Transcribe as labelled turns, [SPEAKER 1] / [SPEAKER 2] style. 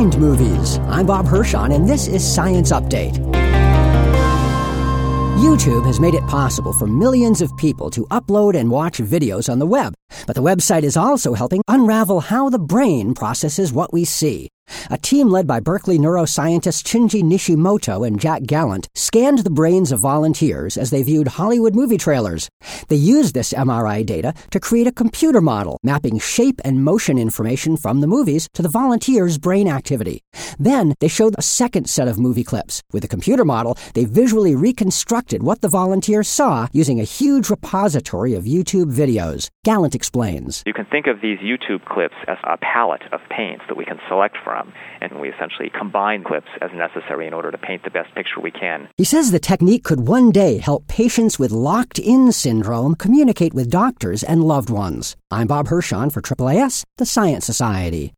[SPEAKER 1] Mind movies. I'm Bob Hirschon, and this is Science Update. YouTube has made it possible for millions of people to upload and watch videos on the web. But the website is also helping unravel how the brain processes what we see. A team led by Berkeley neuroscientists Shinji Nishimoto and Jack Gallant scanned the brains of volunteers as they viewed Hollywood movie trailers. They used this MRI data to create a computer model mapping shape and motion information from the movies to the volunteers' brain activity. Then they showed a second set of movie clips. With the computer model, they visually reconstructed what the volunteers saw using a huge repository of YouTube videos. Gallant explains.
[SPEAKER 2] You can think of these YouTube clips as a palette of paints that we can select from, and we essentially combine clips as necessary in order to paint the best picture we can.
[SPEAKER 1] He says the technique could one day help patients with locked-in syndrome communicate with doctors and loved ones. I'm Bob Hirschon for AAAS, the Science Society.